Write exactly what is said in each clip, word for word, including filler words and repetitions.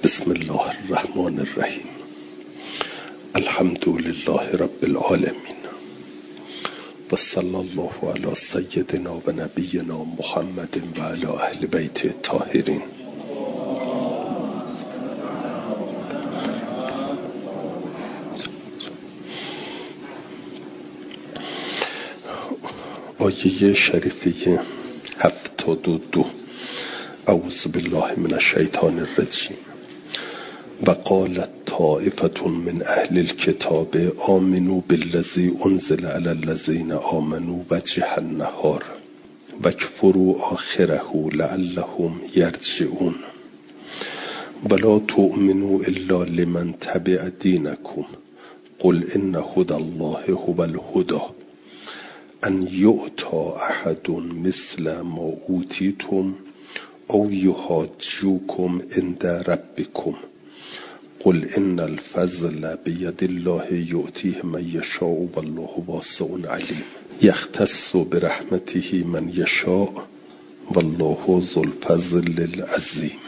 بسم الله الرحمن الرحیم. الحمد لله رب العالمین و صلی الله علی سیدنا و نبینا محمد و علی اهل بیت الطاهرین. آیه شریفه هفتاد و دو. اعوذ بالله من الشیطان الرجیم. و قالت طائفة من اهل الكتاب آمنوا بالذی انزل علی الذین آمنوا وجه النهار واکفروا آخره لعلهم یرجعون ولا تؤمنوا الا لمن تبع دینکم قل ان هدی الله هو الهدی ان یؤتی احد مثل ما اوتیتم او یحاجوکم عند ربکم قل ان الفضل بید الله یؤتیه من یشاء والله واسع علیم یختص برحمته من یشاء والله ذو الفضل العظیم.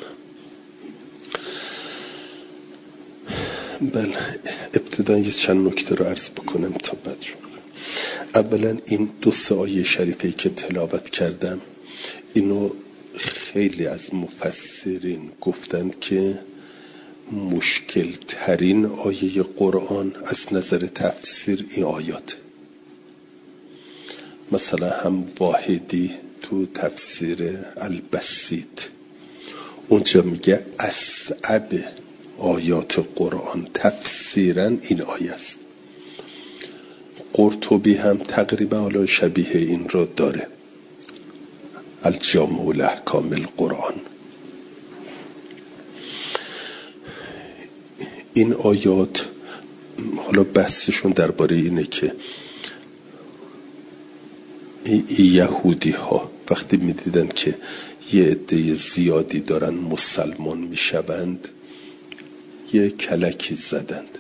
بله، ابتدا یه چند نکته رو عرض بکنم تا بعد شد. اولا این دو سه آیه شریفه که تلاوت کردم، اینو خیلی از مفسرین گفتند که مشکل ترین آیه قرآن از نظر تفسیر این آیات. مثلا هم واحدی تو تفسیر البسیط اونجا میگه اصعب آیات قرآن تفسیرا این آیه است. قرطبی هم تقریبا حالا شبیه این را داره، الجامع الاحکام القرآن. این آیات حالا بحثشون درباره اینه که یهودی ها وقتی میدیدن که یه عده زیادی دارن مسلمان میشوند یه کلکی زدند.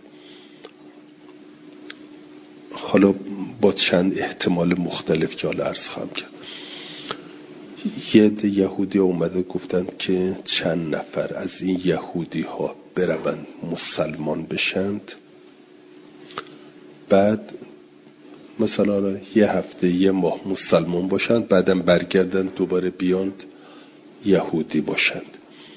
حالا با چند احتمال مختلف که حالا عرض خواهم کرد. یه عده یهودی ها اومده گفتند که چند نفر از این یهودی ها بروند مسلمان بشند، بعد مثلا یه هفته یه ماه مسلمان باشند، بعدم برگردن دوباره بیاند یهودی باشند.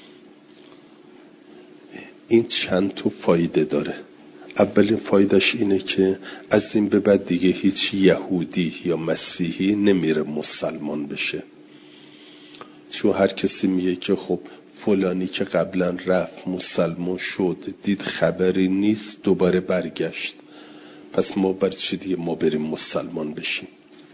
این چند تا فایده داره. اولین فایدهش اینه که از این به بعد دیگه هیچ یهودی یا مسیحی نمیره مسلمان بشه، چون هر کسی میگه که خب فلانی که قبلا رفت مسلمان شد دید خبری نیست دوباره برگشت، پس ما برای چی دیگه ما بریم مسلمان بشیم.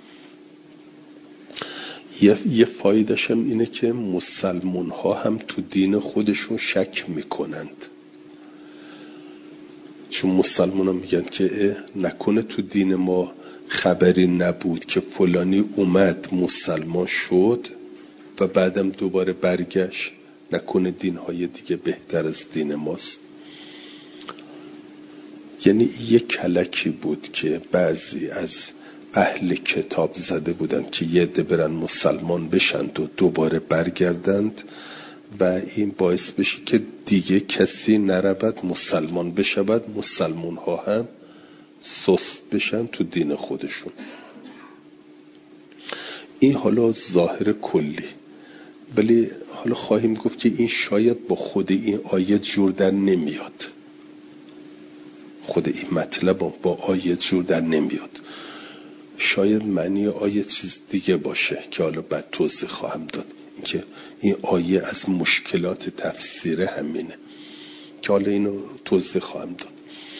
یه, یه فایدهش هم اینه که مسلمان ها هم تو دین خودشون شک میکنند، چون مسلمان ها میگن که نکنه تو دین ما خبری نبود که فلانی اومد مسلمان شد و بعدم دوباره برگشت، نکنه دینهای دیگه بهتر از دین ماست. یعنی یک کلکی بود که بعضی از اهل کتاب زده بودن که یه عده برن مسلمان بشند و دوباره برگردند و این باعث بشه که دیگه کسی نرود مسلمان بشود، مسلمان ها هم سست بشن تو دین خودشون. این حالا ظاهر کلی، ولی حالا خواهیم گفت که این شاید با خود این آیه جور در نمیاد. خود این مطلب با آیه جور در نمیاد. شاید معنی آیه چیز دیگه باشه که حالا بعد توضیح خواهم داد. اینکه این آیه از مشکلات تفسیر همینه که حالا اینو توضیح خواهم داد.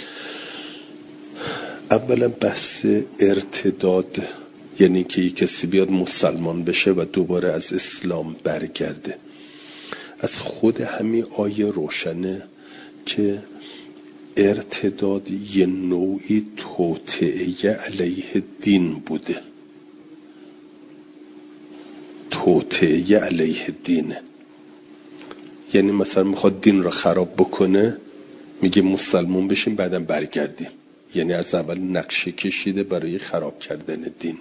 اولا بحث ارتداد، یعنی که یک کسی بیاد مسلمان بشه و دوباره از اسلام برگرده. از خود همین آیه روشنه که ارتداد یه نوعی توطئه علیه دین بوده، توطئه علیه دینه. یعنی مثلا میخواد دین را خراب بکنه، میگه مسلمان بشیم بعدم برگردیم، یعنی از اول نقشه کشیده برای خراب کردن دین.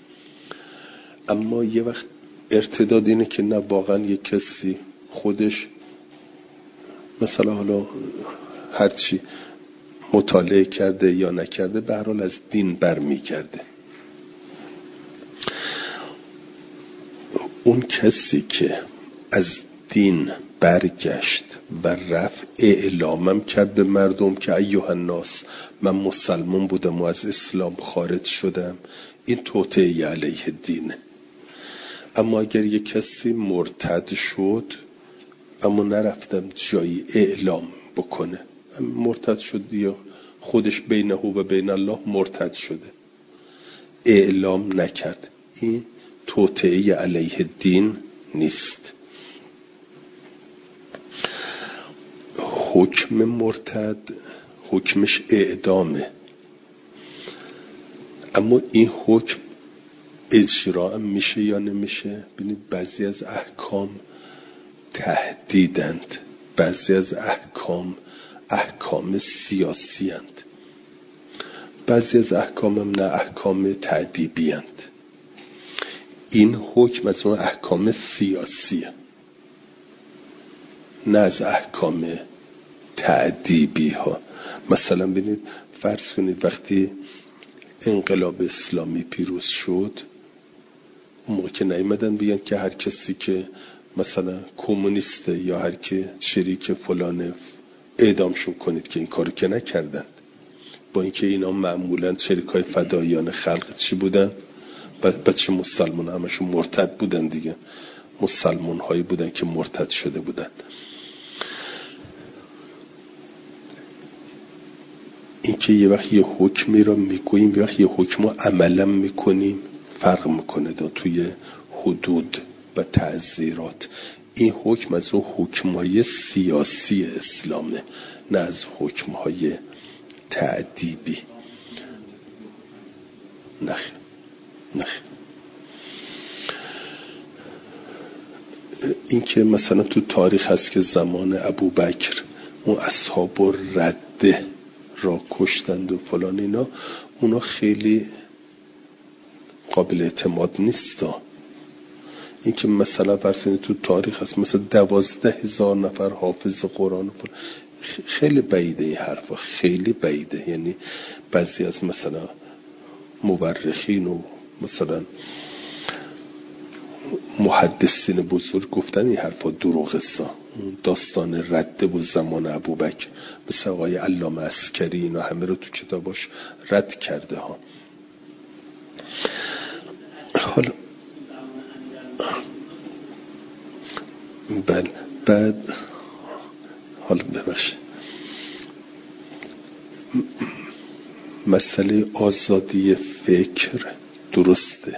اما یه وقت ارتداد اینه که نه واقعا یک کسی خودش مثلا حالا هرچی مطالعه کرده یا نکرده به هر حال از دین برمیگرده. اون کسی که از دین برگشت و رفت اعلامم کرد به مردم که ایها الناس من مسلمان بودم و از اسلام خارج شدم، این توطئه علیه دینه. اما اگر یک کسی مرتد شد اما نرفتم جایی اعلام بکنه، مرتد شد یا خودش بینه و بین الله مرتد شده، اعلام نکرد، این توطئه علیه دین نیست. حکم مرتد حکمش اعدامه، اما این حکم اجرا میشه یا نمیشه؟ ببینید بعضی از احکام تهدیدند، بعضی از احکام احکام سیاسی اند، بعضی از احکام هم نه احکام تعذیبی اند. این حکم از اون احکام سیاسیه، نه از احکام تعذیبی ها. مثلا ببینید فرض کنید وقتی انقلاب اسلامی پیروز شد، اون موقع که نیامدن بگن که هر کسی که مثلا کمونیسته یا هر که شریک فلانه اعدامشون کنید، که این کارو که نکردند. با اینکه اینا معمولا شریکای فداییان خلق چی بودن؟ بچه مسلمان همشون مرتد بودن دیگه، مسلمان هایی بودن که مرتد شده بودن. اینکه یه وقت یه حکمی رو میگوییم یه وقت یه حکم رو عملا میکنیم فرق میکنه دا توی حدود و تعزیرات. این حکم از اون حکمهای سیاسی اسلامه، نه از حکمهای تعذیبی. نخ نخ این که مثلا تو تاریخ هست که زمان ابوبکر اون اصحاب رده را کشتند و فلان، اینا اونا خیلی قابل اعتماد نیستا. این که مثلا فرض تو تاریخ هست مثلا دوازده هزار نفر حافظ قرآن و فلان، خیلی بعیده این حرفا، خیلی بعیده. یعنی بعضی از مثلا مورخین و مثلا محدثین بزرگ گفتن این حرفا دروغ است. داستان رده و زمان ابوبکر مثل آقای علامه عسکری اینا همه رو تو کتاباش رد کرده ها. حالا بله بعد حالا ببخشید مسئله آزادی فکر درسته،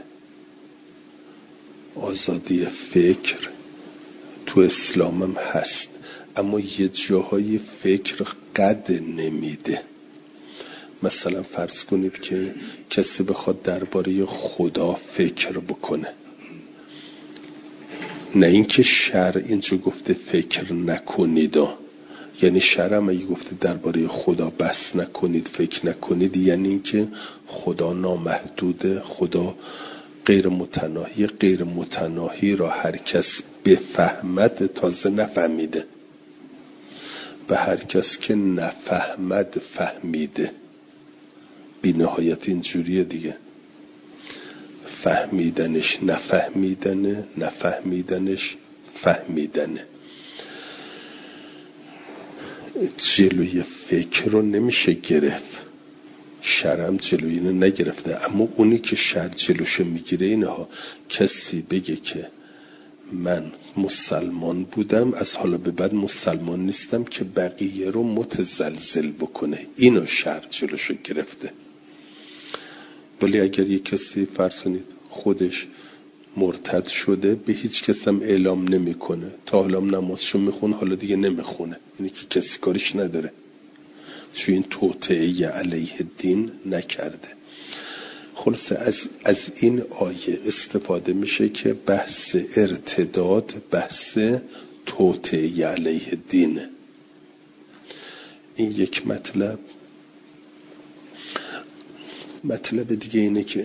آزادی فکر تو اسلام هم هست، اما یه جاهای فکر قد نمیده. مثلا فرض کنید که کسی بخواد درباره خدا فکر بکنه، نه اینکه شرع اینجا گفته فکر نکنید، یعنی شرع هم اگه گفته درباره خدا بحث نکنید فکر نکنید، یعنی اینکه خدا نامحدوده، خدا غیر متناهی، غیر متناهی را هر کس بفهمد تازه نفهمیده، به هر کس که نفهمد فهمیده. بی نهایت اینجوریه دیگه، فهمیدنش نفهمیدنه، نفهمیدنش فهمیدنه. جلوی فکر رو نمیشه گرفت، شرم جلوی اینو نگرفته، اما اونی که شر جلوشو میگیره اینه ها، کسی بگه که من مسلمان بودم از حالا به بعد مسلمان نیستم که بقیه رو متزلزل بکنه، اینو شر جلوشو گرفته. ولی اگر یک کسی فرض کنید خودش مرتد شده، به هیچ کس هم اعلام نمیکنه، تا حالا نمازشو میخونه حالا دیگه نمیخونه، یعنی که کسی کارش نداره، چون این توطئه علیه دین نکرده. خلاصه از از این آیه استفاده میشه که بحث ارتداد بحث توطئه علیه دینه. این یک مطلب. مطلب دیگه اینه که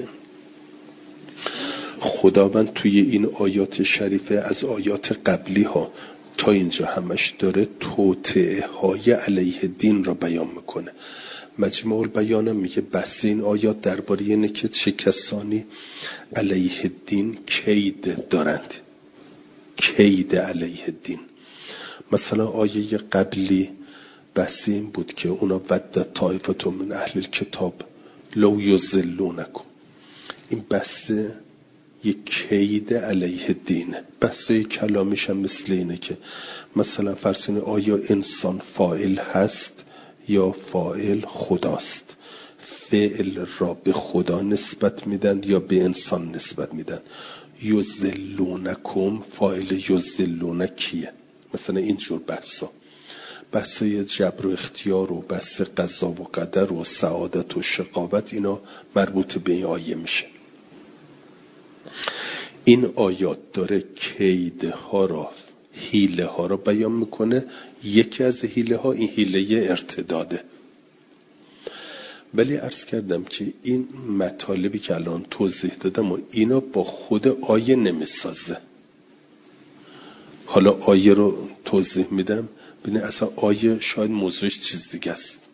خداوند توی این آیات شریفه از آیات قبلی ها تا اینجا همش داره توطئه های علیه دین را بیان میکنه. مجموع البیان میگه بحث این آیات درباره اینه که چه کسانی علیه دین کید دارند، کید علیه دین. مثلا آیه قبلی بحث این بود که اونا ود طائفة من اهل الکتاب لو یضلونکم. این بحث یک کید علیه دینه. بحثای کلامیش هم مثل اینه که مثلا فرسون آیا انسان فاعل هست یا فاعل خداست، فعل را به خدا نسبت میدن یا به انسان نسبت میدن. یضلونکم فاعل یضلون کیه؟ مثلا اینجور بحثا، بحثای جبر و اختیار و بحث قضا و قدر و سعادت و شقاوت، اینا مربوط به این آیه میشه. این آیات داره کیده ها را، حیله ها را بیان میکنه. یکی از حیله ها این حیله ارتداده. ولی عرض کردم که این مطالبی که الان توضیح دادم و اینا با خود آیه نمیسازه. حالا آیه رو توضیح میدم ببین اصلا آیه شاید موضوعش چیز دیگه است.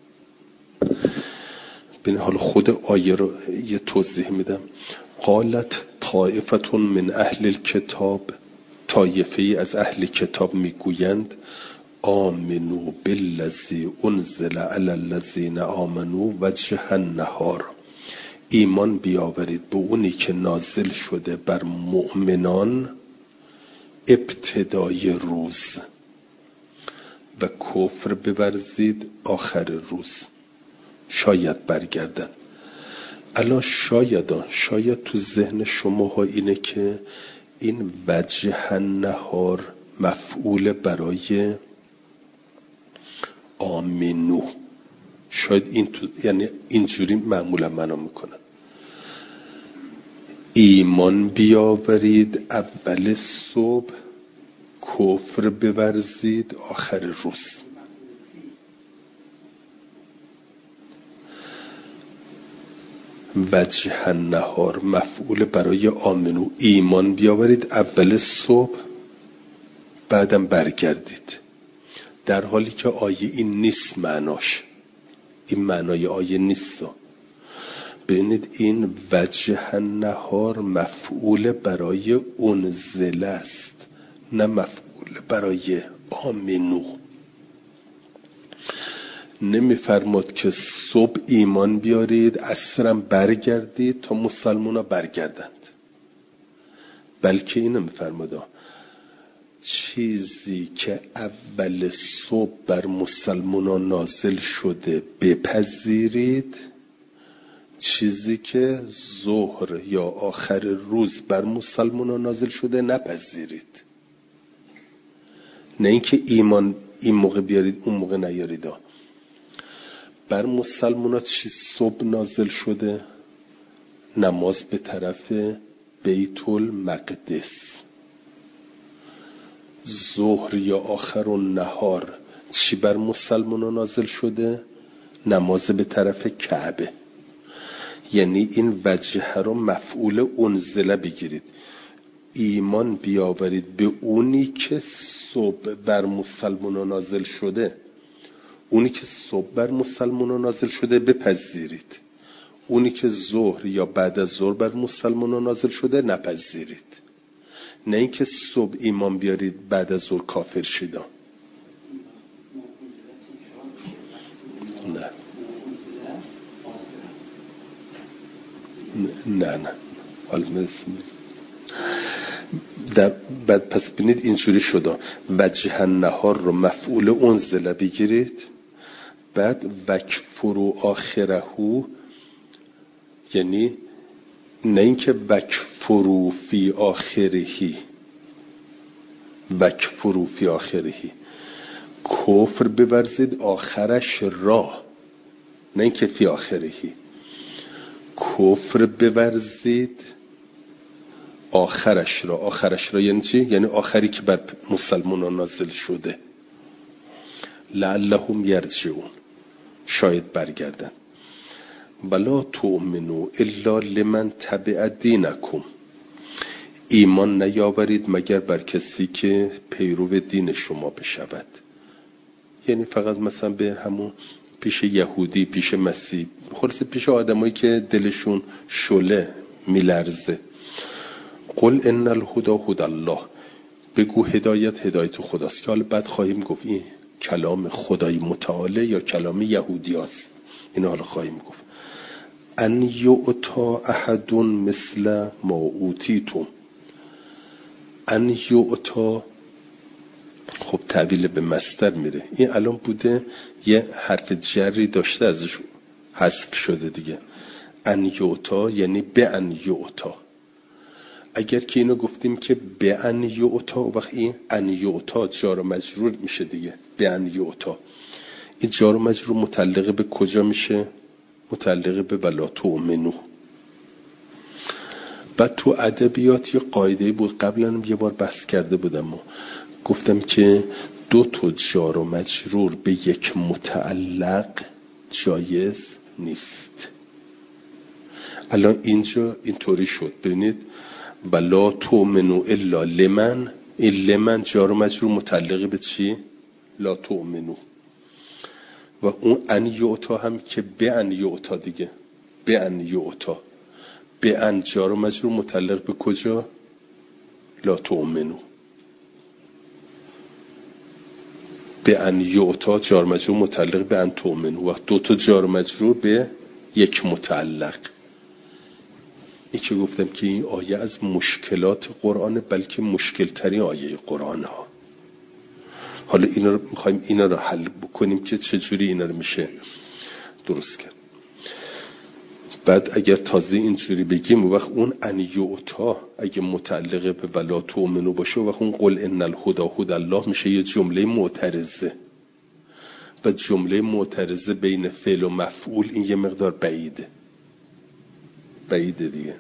ببین حالا خود آیه رو یه توضیح میدم. قالت طائفة من اهل الکتاب، طایفه‌ای از اهل کتاب میگویند آمنو بالذی انزل علی الذین آمنو وجه النهار، ایمان بیاورید به اونی که نازل شده بر مؤمنان ابتدای روز و کفر بورزید آخر روز. شاید برگردن. الان شاید شاید تو ذهن شماها اینه که این وجه النهار مفعول برای آمنو، شاید این تو، یعنی اینجوری معمولا معنا میکنن ایمان بیاورید اول صبح، کفر بورزید آخر روز. وجه النهار مفعول برای آمنو، ایمان بیاورید اول صبح بعدم برگردید. در حالی که آیه این نیست معناش، این معنای آیه نیست. ببینید این وجه النهار مفعول برای انزل است، نه مفعول برای آمنو. نمیفرماد که صبح ایمان بیارید عصرم برگردید تا مسلمان ها برگردند، بلکه اینو میفرماد چیزی که اول صبح بر مسلمان ها نازل شده بپذیرید، چیزی که ظهر یا آخر روز بر مسلمان ها نازل شده نپذیرید. نه اینکه ایمان این موقع بیارید اون موقع نیارید. بر مسلمان ها چی صبح نازل شده؟ نماز به طرف بیت المقدس. ظهر یا آخر النهار چی بر مسلمان ها نازل شده؟ نماز به طرف کعبه. یعنی این وجه رو مفعول انزله بگیرید، ایمان بیاورید به اونی که صبح بر مسلمان ها نازل شده. اونی که صبح بر مسلمان ها نازل شده بپذیرید، اونی که ظهر یا بعد از ظهر بر مسلمان ها نازل شده نپذیرید. نه اینکه صبح ایمان بیارید بعد از ظهر کافر شید. نه نه نه حالا مرسیم در بعد. پس بینید اینجوری شده وجه النهار رو مفعول انزله بگیرید، بعد وکفروا آخرهو، یعنی نه اینکه وکفروا فی آخرهی، وکفروا فی آخرهی کفر بورزید آخرش را، نه اینکه فی آخرهی کفر بورزید آخرش را. آخرش را یعنی چی؟ یعنی آخری که بر مسلمانان نازل شده. لعلهم یرجعون، شاید برگردن. ولا تؤمنوا الا لمن تبع دینکم، ایمان نیاورید مگر بر کسی که پیرو دین شما بشود. یعنی فقط مثلا به همون پیش یهودی، پیش مسیح، خلاصه پیش آدمایی که دلشون شله میلرزه. قل ان الهدى هدی الله، بگو هدایت هدایت خداست. که حالا بعد خواهیم گفت این کلام خدای متعالی یا کلام یهودی است. این حالا خواهیم گفت. ان یعطا احد مثل ما اوتیتم. ان یعطا خب تعبیل به مصدر میره. این الان بوده یه حرف جری داشته ازش حذف شده دیگه. ان یعطا یعنی به ان یعطا. اگر که اینو گفتیم که به ان یعطا، وقت این ان یعطا جار و مجرور میشه دیگه. به ان یعطا این جار و مجرور متعلق به کجا میشه؟ متعلق به ولا تؤمنو. بعد تو ادبیات یه قاعده بود، قبلا یه بار بحث کرده بودم و گفتم که دو تا جار و مجرور به یک متعلق جایز نیست. الان اینجا اینطوری شد. ببینید ولا تؤمنو الا لمن، این لمن جار و مجرور متعلق به چی؟ لا تؤمنو. و اون ان یعطا هم که به ان یعطا دیگه. به ان یعطا، به ان جار و مجرور متعلق به کجا؟ لا تؤمنو. به ان یعطا جار مجرور متعلق به ان تؤمنو. وقت دو تا جار مجرور به یک متعلق. این که گفتم که این آیه از مشکلات قرآن، بلکه مشکل ترین آیه قرآن ها. حالا اینا رو میخوایم اینا رو حل بکنیم که چجوری اینا رو میشه درست کرد. بعد اگر تازه اینجوری بگیم وقت اون ان یعطا اگه متعلق به ولا تؤمنو باشه وقت اون قل ان الهدی هدی الله میشه یه جمله معترضه. و جمله معترضه بین فعل و مفعول این یه مقدار بعیده. بعیده دیگه.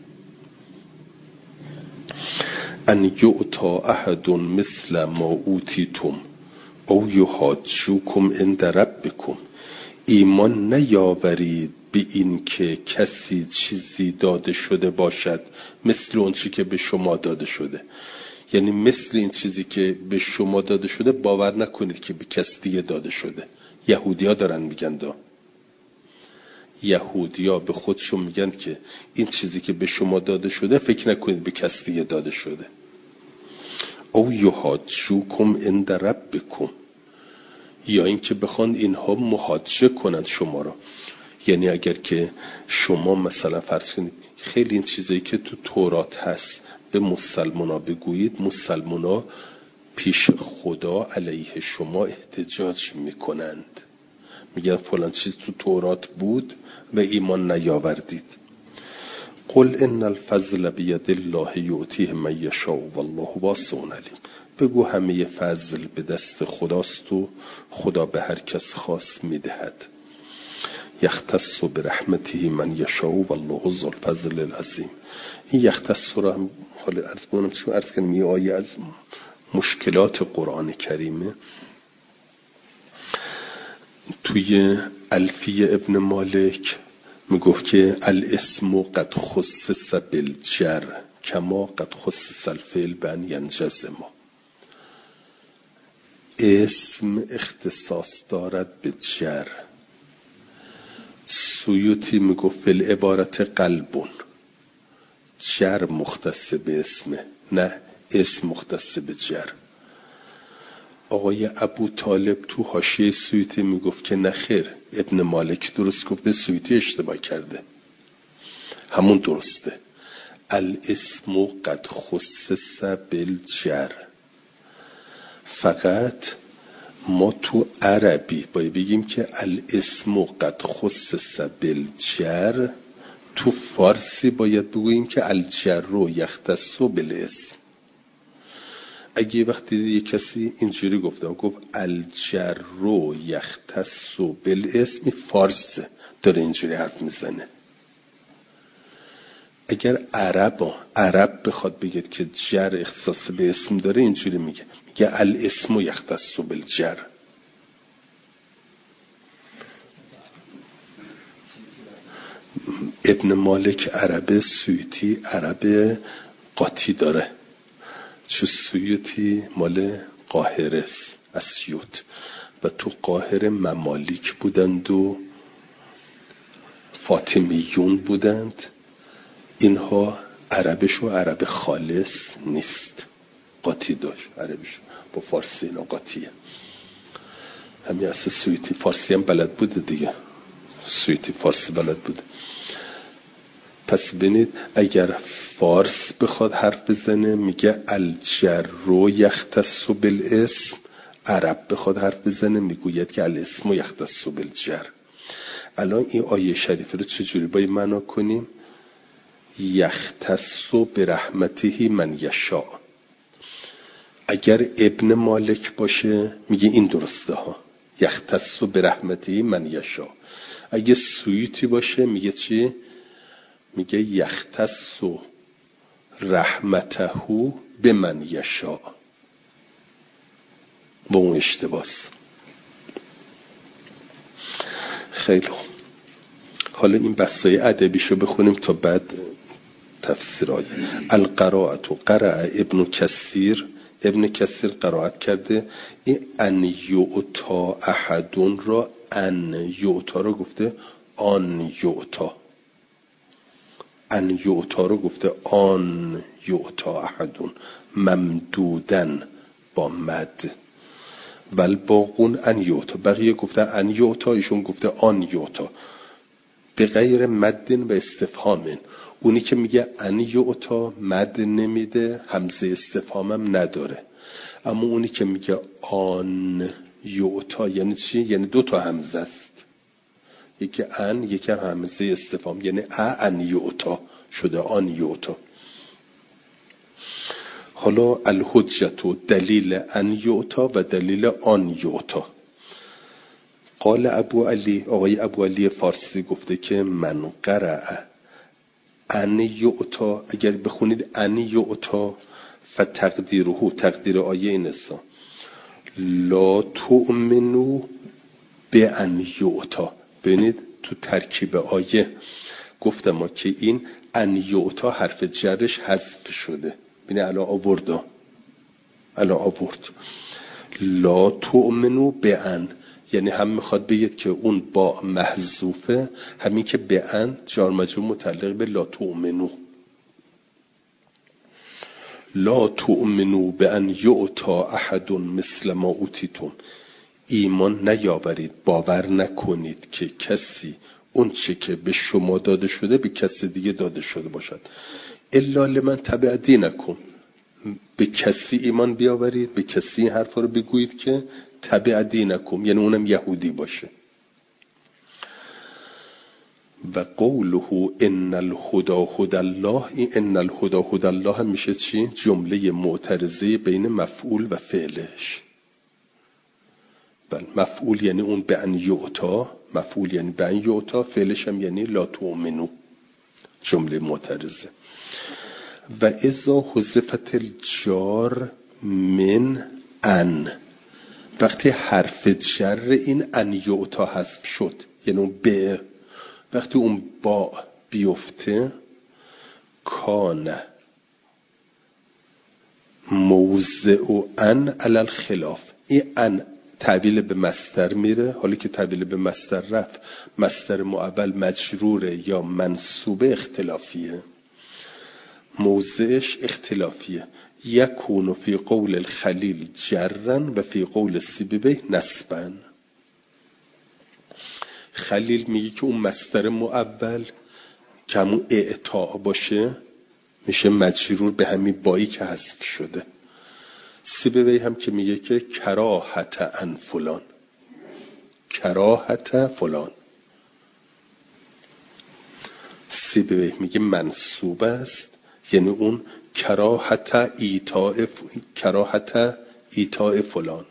ان یعطا احد مثل ما اوتیتم او یحاجوکم عند ربکم. ایمان نیاورید به این که کسی چیزی داده شده باشد مثل اون چی که به شما داده شده. یعنی مثل این چیزی که به شما داده شده باور نکنید که به کسی دیگه داده شده. یهودیا دارن میگن دا. یهودیا به خودشون میگن که این چیزی که به شما داده شده فکر نکنید به کسی دیگه داده شده. او یحاجوکم عند ربکم، یا اینکه بخوان اینها محاجه کنند شما را. یعنی اگر که شما مثلا فرض کنید خیلی این چیزایی که تو تورات هست به مسلمانا بگویید، مسلمانا پیش خدا علیه شما احتجاج میکنند، میگن فلان چیز تو تورات بود و ایمان نیاوردید. قل ان الفضل بید الله یؤتیه من یشاء والله واسع علیم. بگو همه فضل به دست خداست و خدا به هر کس خواست میدهد. یختص برحمته من یشاء والله ذو الفضل العظیم. این یختص رو هم حالا عرض کنم چون عرض کنم یه آیه از مشکلات قرآن کریمه. توی الفیه ابن مالک میگفت که الاسم قد خصص بالجر کما قد خصص الفعل بان ینجزم. اسم اختصاص دارد به جر. سیوطی میگفت فی العبارت قلبون، جر مختص به اسمه نه اسم مختص به جر. آقای ابو طالب تو حاشیه سیوطی میگفت که نخیر، ابن مالک درست گفته، سیوطی اشتباه کرده. همون درسته. الاسم قد خصص بالجر. فقط ما تو عربی باید بگیم که الاسم قد خصص بالجر، تو فارسی باید بگوییم که الجر یختص بالاسم. اگه وقتی یه کسی اینجوری گفته گفت الجر یختص بالاسم، فارسه داره اینجوری حرف میزنه. اگر عرب عرب بخواد بگید که جر اختصاص به اسم داره اینجوری میگه، میگه الاسم یختص بالجر. ابن مالک عرب، سیوطی عرب قاطی داره. چو سیوطی مال قاهره است، از سیوط، و تو قاهره ممالیک بودند و فاطمیون بودند. اینها عربش و عرب خالص نیست، قاطی داشت عربش با فارسی اینا قاطیه. همین اصل سیوطی فارسی هم بلد بوده دیگه، سیوطی فارسی بلد بوده. پس ببینید اگر فارس بخواد حرف بزنه میگه الجر یختص بالاسم، عرب بخواد حرف بزنه میگوید که الاسم یختص بالجر. الان این آیه شریفه رو چجوری باید معنا کنیم؟ یختص برحمته من یشاء. اگر ابن مالک باشه میگه این درسته ها، یختص برحمته من یشاء. اگه سیوطی باشه میگه چی؟ میگه یختص رحمته به من یشاء. با اون اشتباس. خیلی خوب، حالا این بحثای ادبیشو بخونیم تا بعد تفسیرای. القراءت قرأ ابن کثیر، ابن کثیر قرائت کرده این ان یعطا احدون را، ان یعطا رو گفته آن یعطا، ان یعطا رو گفته آن یعطا احدون ممدودن با مد، بل باقون ان یعطا، بقیه گفته ان یعطا، ایشون گفته آن یعطا به غیر مد و استفهام. اونی که میگه ان یعطا مد نمیده، همزه استفهامم نداره، اما اونی که میگه آن یعطا یعنی چی؟ یعنی دو تا همزه است، یکی ان یکی همزه استفهام، یعنی ا ان یعطا شده آن یعطا. حالا الحجت و دلیل ان یعطا و دلیل آن یعطا. قال ابو علی، آقای ابو علی فارسی گفته که من قرأ ان یعطا، اگر بخونید ان یعطا فتقدیره، تقدیر آیه این است لا تؤمنو به ان یعطا. ببینید تو ترکیب آیه گفتم ما که این ان یعطا حرف جرش حذف شده. ببینید الان آورد، الان آورد لا تؤمنو به ان، یعنی هم میخواد بگید که اون با محذوفه، همین که به ان جار مجرور متعلق به لا تؤمنو. لا تؤمنو به ان یعطا احد مثل ما اوتیتم، ایمان نیاورید، باور نکنید که کسی اون چه که به شما داده شده به کسی دیگه داده شده باشد. الا لمن تبع دینکم، به کسی ایمان بیاورید، به کسی این حرفا رو بگویید که تبع دینکم، یعنی اونم یهودی باشه. و قوله ان الهدى هدى الله، این ان الهدى هدى الله هم میشه چی؟ جمله معترضه بین مفعول و فعلش. بل مفعول یعنی اون به ان یعطا، مفعول یعنی به ان یعطا، فعلش هم یعنی لا تؤمنو، جمله معترضه. و اذا حذفت الجار من ان، وقتی حرف جر این ان یعطا حذف شد، یعنی اون به، وقتی اون با بیفته، کان موضع ان علی الخلاف، این ان تعبیل به مصدر میره. حالا که تعبیل به مصدر رفت، مصدر معول مجروره یا منصوبه اختلافیه، موضعش اختلافیه. یکون فی قول الخلیل جرن و فی قول سیبویه نصبن. خلیل میگه که اون مصدر معول که همون اعطاء باشه میشه مجرور به همین بایی که حذف شده. سیبویه هم که میگه که کراهت ان فلان، کراهت فلان، سیبویه میگه منصوب است، یعنی اون کراهت ایتاء، کراهت ایتاء فلان.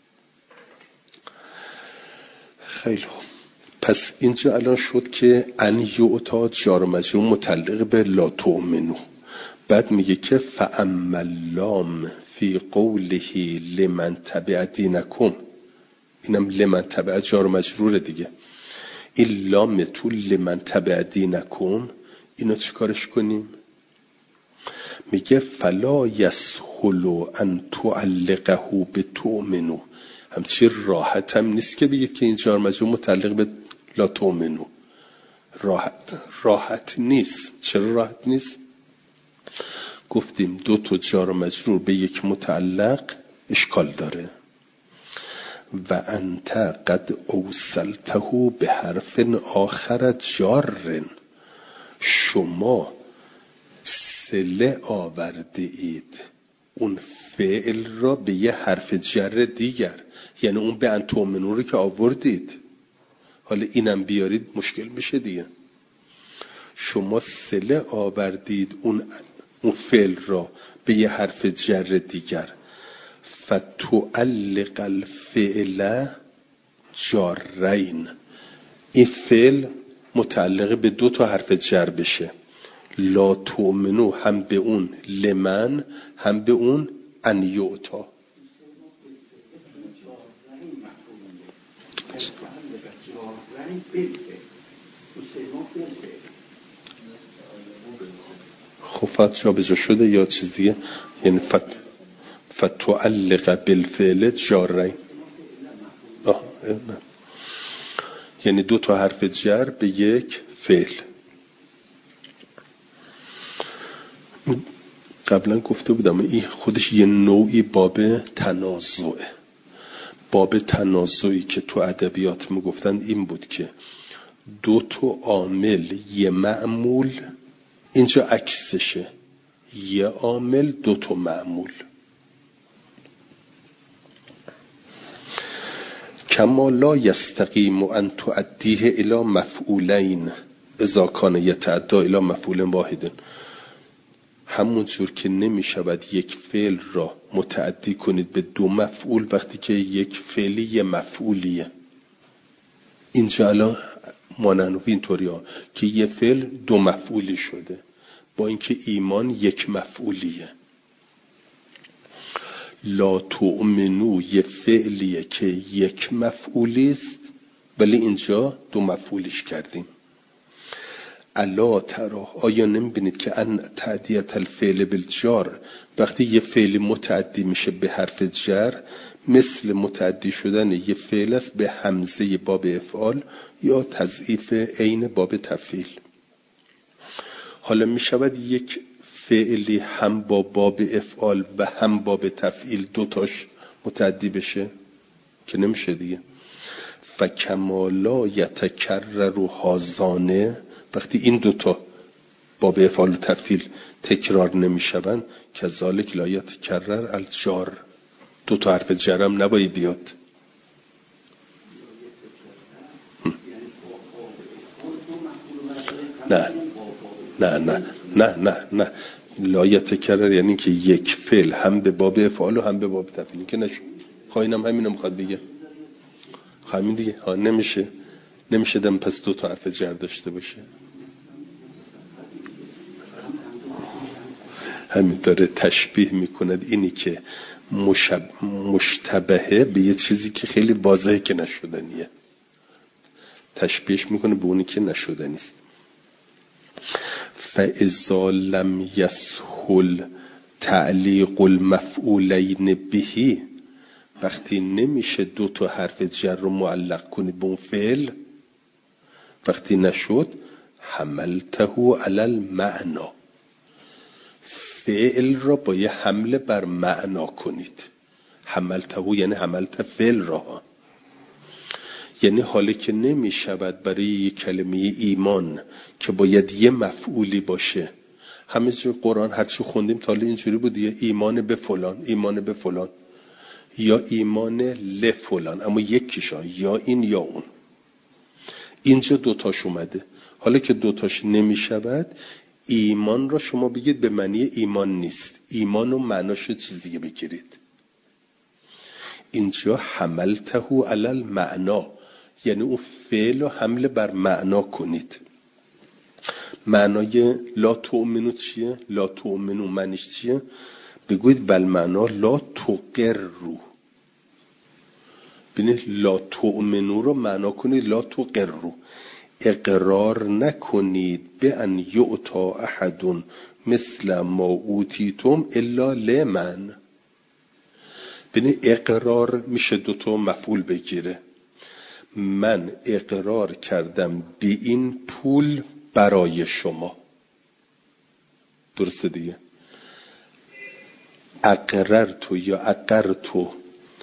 خیلی خوب، پس اینجا الان شد که ان یعطا جار و مجرور متعلق به لا تؤمنو. بعد میگه که فاما اللام فی قوله لمن تبع دینکم، اینم لمن تبع جار و مجروره دیگه. این لام تو لمن تبع دینکم، اینو چیکارش کنیم؟ میگه فلا یسهل ان تعلقه به تؤمنو، همچی راحت هم نیست که بگید که این جار مجرور متعلق به لا تؤمنو. راحت راحت نیست. چرا راحت نیست؟ گفتیم دو تا جار مجرور به یک متعلق اشکال داره. و انت قد اوصلته به حرف آخر جار، شما صله آورده اید اون فعل را به یه حرف جر دیگر، یعنی اون به ان تؤمنو رو که آوردید، حالا اینم بیارید مشکل میشه دیگه. شما صله آوردید اون اون فعل را به یه حرف جر دیگر. فتعلق الفعل جارین، این فعل متعلق به دو تا حرف جر بشه، لا تؤمنو هم به اون لمن هم به اون ان یعطا. خب فت جا بجا شده یا چیزیه، یعنی فت فتعلق بالفعل جارین، آه نه. یعنی دو تا حرف جر به یک فعل. قبلا گفته بودم این خودش یه نوعی باب تنازعه. باب تنازعی که تو ادبیات میگفتن این بود که دو تا عامل یه معمول، اینجا عکسشه، یه عامل دو تا معمول. کما لا یستقیم ان تؤدیه الی مفعولین اذا کان یتعدی الی مفعول واحد، همون جور که نمی شود یک فعل را متعدی کنید به دو مفعول وقتی که یک فعلی یه مفعولیه. اینجا الان ماننوی اینطوری ها که یه فعل دو مفعولی شده با اینکه ایمان یک مفعولیه. لا تؤمنو یه فعلیه که یک مفعولی است ولی اینجا دو مفعولیش کردیم. الا ترا، آیا نمیبینید که ان تعدیت الفعل بالجار، وقتی یه فعل متعدی میشه به حرف جر مثل متعدی شدن یه فعل است به همزه باب افعال یا تضعیف عین باب تفعیل. حالا میشود یک فعلی هم با باب افعال و هم باب تفعیل دوتاش متعدی بشه که نمیشه دیگه. فکمالا یتکرر هازانه، وقتی این دوتا باب افعال و تفعیل تکرار نمیشوند کذالک لا یتکرر الجار، دوتا حرف جرم نباید بیاد. نه نه نه نه نه نه لا یتکرر یعنی که یک فعل هم به باب افعال و هم به باب تفعیل که نشون. خواهینم همینو میخواد بگه، همین دیگه. ها نمیشه نمیشه دم پس دو تا حرف جر داشته باشه. همین داره تشبیه میکند اینی که مشب... مشتبهه به یه چیزی که خیلی واضحه که نشدنیه، تشبیهش میکنه به اونی که نشدنیست. فاذا لم يسهل تعلیق المفعولین به، وقتی نمیشه دو تا حرف جر رو معلق کنید به اون فعل، وقتی نشد حملته علی المعنا، فعل را با یه حمله بر معنا کنید. حملته یعنی حملت فعل را، یعنی حالی که نمی شود برای یک کلمه ایمان که باید یه مفعولی باشه. همه جای قرآن هرچی خوندیم تا حالا اینجوری بود دیگه، ایمان به فلان، ایمان به فلان یا ایمان لفلان، اما یکیشان یا این یا اون. اینجا دوتاش اومده. حالا که دوتاش نمی شود، ایمان را شما بگید به معنی ایمان نیست، ایمان و معناش چیز دیگه بگیرید. اینجا حملته علی المعنا یعنی اون فعل و حمله بر معنا کنید. معنای لا تؤمنو چیه؟ لا تؤمنو معنیش چیه؟ بگوید بل معنا لا تقررو. ببینید لا تؤمنو رو معنا کنید لا تقررو. اقرار نکنید به ان یعطا احد مثل ما اوتیتم الا لمن. ببین اقرار میشه دوتا مفعول بگیره. من اقرار کردم به این پول برای شما، درسته دیگه. اقررتو یا اقرتو